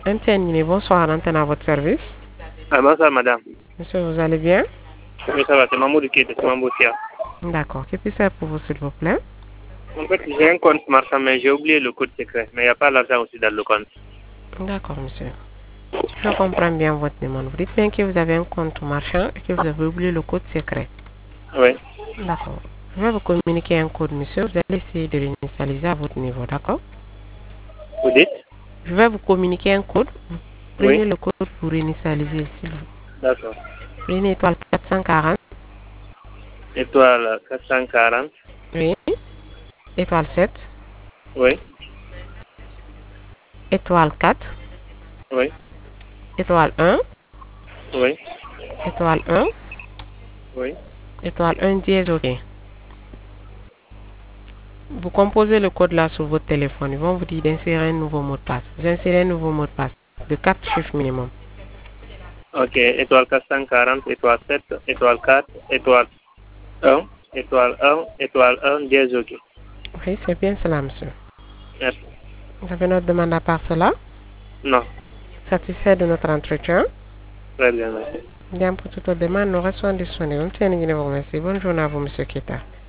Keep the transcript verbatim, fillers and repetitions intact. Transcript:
M T N Guinée, bonsoir, l'antenne à votre service. Ah, bonsoir, madame. Monsieur, vous allez bien? Oui, ça va, c'est Mamoudou qui est de Mambotia. D'accord. Que puis-je faire pour vous, s'il vous plaît? En fait, j'ai un compte marchand, mais j'ai oublié le code secret. Mais il n'y a pas l'argent aussi dans le compte. D'accord, monsieur. Je comprends bien votre demande. Vous dites bien que vous avez un compte marchand et que vous avez oublié le code secret. Oui. D'accord. Je vais vous communiquer un code, monsieur. Vous allez essayer de l'initialiser à votre niveau, d'accord? Vous dites? Je vais vous communiquer un code. Vous prenez Oui. le code pour initialiser, s'il vous plaît. D'accord. Prenez étoile quatre cent quarante. Étoile quatre cent quarante. Oui. Étoile sept. Oui. Étoile quatre. Oui. Étoile un. Oui. Étoile un. Oui. Étoile un dièse, OK. Vous composez le code là sur votre téléphone. Ils vont vous dire d'insérer un nouveau mot de passe. Vous insérez un nouveau mot de passe de quatre chiffres minimum. Ok. Étoile quatre cent quarante, étoile sept, étoile quatre, étoile un, étoile un, étoile un, dièse, ok. Oui, c'est bien cela, monsieur. Merci. Vous avez notre demande à part cela? Non. Satisfait de notre entretien? Très bien, merci. Bien, pour toute autre demande, nous restons disponibles. Tiens, vous remercie. Bonne journée à vous, monsieur Kita.